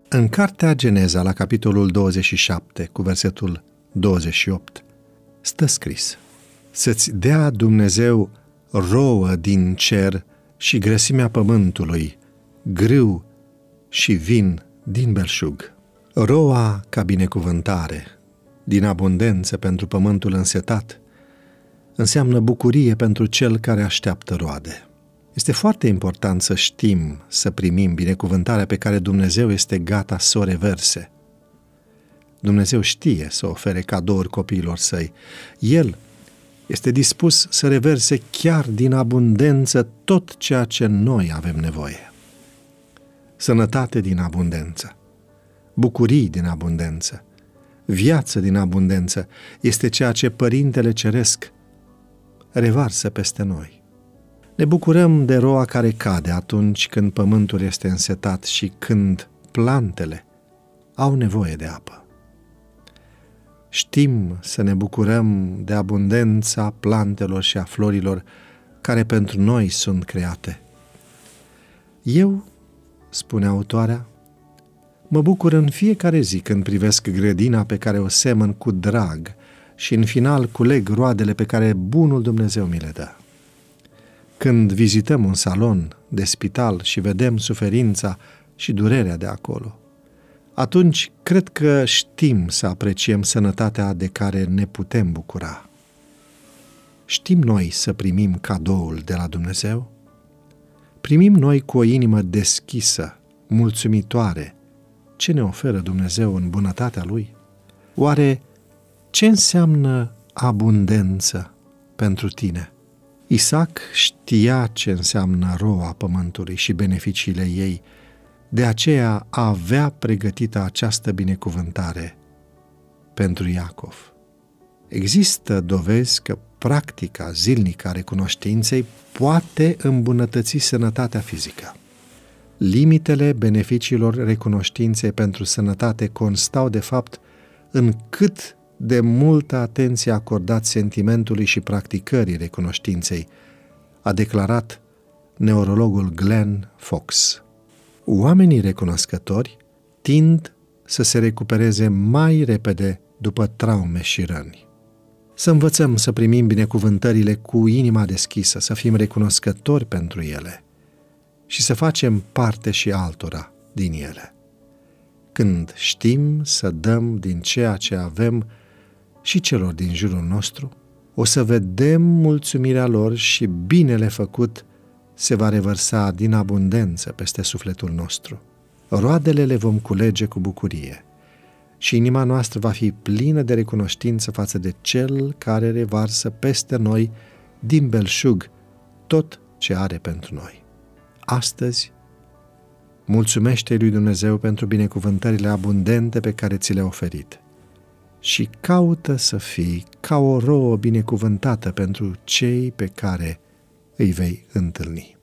În cartea Geneza, la capitolul 27, cu versetul 28, stă scris: să-ți dea Dumnezeu rouă din cer și grăsimea pământului, grâu și vin din belșug. Roa ca binecuvântare, din abundență pentru pământul însetat, înseamnă bucurie pentru cel care așteaptă roade. Este foarte important să știm, să primim binecuvântarea pe care Dumnezeu este gata să o reverse. Dumnezeu știe să ofere cadouri copiilor săi. El este dispus să reverse chiar din abundență tot ceea ce noi avem nevoie. Sănătate din abundență, bucurii din abundență, viață din abundență este ceea ce Părintele Ceresc revarsă peste noi. Ne bucurăm de roa care cade atunci când pământul este însetat și când plantele au nevoie de apă. Știm să ne bucurăm de abundența plantelor și a florilor care pentru noi sunt create. Eu, spune autoarea, mă bucur în fiecare zi când privesc grădina pe care o semăn cu drag și în final culeg roadele pe care bunul Dumnezeu mi le dă. Când vizităm un salon de spital și vedem suferința și durerea de acolo, atunci cred că știm să apreciem sănătatea de care ne putem bucura. Știm noi să primim cadoul de la Dumnezeu? Primim noi cu o inimă deschisă, mulțumitoare, ce ne oferă Dumnezeu în bunătatea Lui? Oare ce înseamnă abundență pentru tine? Isaac știa ce înseamnă roa pământului și beneficiile ei, de aceea avea pregătită această binecuvântare pentru Iacov. Există dovezi că practica zilnică a recunoștinței poate îmbunătăți sănătatea fizică. Limitele beneficiilor recunoștinței pentru sănătate constau de fapt în cât de multă atenție acordați sentimentului și practicării recunoștinței, a declarat neurologul Glenn Fox. Oamenii recunoscători tind să se recupereze mai repede după traume și răni. Să învățăm să primim binecuvântările cu inima deschisă, să fim recunoscători pentru ele și să facem parte și altora din ele. Când știm să dăm din ceea ce avem și celor din jurul nostru, o să vedem mulțumirea lor și binele făcut se va revărsa din abundență peste sufletul nostru. Roadele le vom culege cu bucurie și inima noastră va fi plină de recunoștință față de Cel care revarsă peste noi din belșug tot ce are pentru noi. Astăzi, mulțumește lui Dumnezeu pentru binecuvântările abundente pe care ți le-a oferit și caută să fii ca o rouă binecuvântată pentru cei pe care îi vei întâlni.